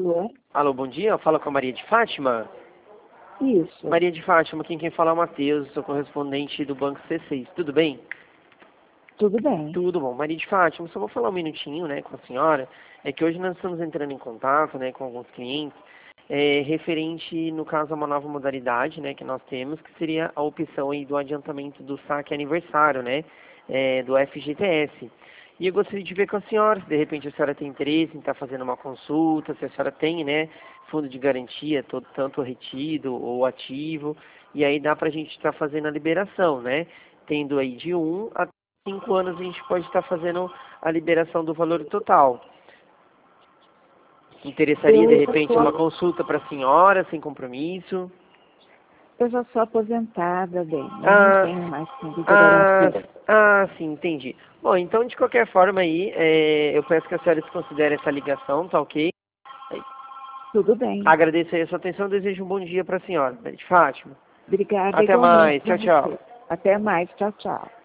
Alô? Alô, bom dia. Fala com a Maria de Fátima. Isso. Maria de Fátima, quem fala é o Matheus, sou correspondente do Banco C6. Tudo bem? Tudo bem. Tudo bom. Maria de Fátima, só vou falar um minutinho, né, com a senhora. É que hoje nós estamos entrando em contato, né, com alguns clientes, referente, no caso, a uma nova modalidade, né, que nós temos, que seria a opção aí do adiantamento do saque aniversário, né, do FGTS. E eu gostaria de ver com a senhora, se de repente a senhora tem interesse em estar fazendo uma consulta, se a senhora tem, né, fundo de garantia, tanto retido ou ativo, e aí dá para a gente estar fazendo a liberação, né, tendo aí de 1 a 5 anos a gente pode estar fazendo a liberação do valor total. Interessaria, de repente, uma consulta para a senhora, sem compromisso? Eu já sou aposentada, bem. Eu não tenho mais fundo de garantia. Sim, entendi. Bom, então, de qualquer forma aí, eu peço que a senhora desconsidere essa ligação, tá ok? Tudo bem. Agradeço aí a sua atenção, desejo um bom dia para a senhora, Maria de Fátima. Obrigada Até igualmente mais, pra tchau, tchau. você. Até mais. Tchau, tchau.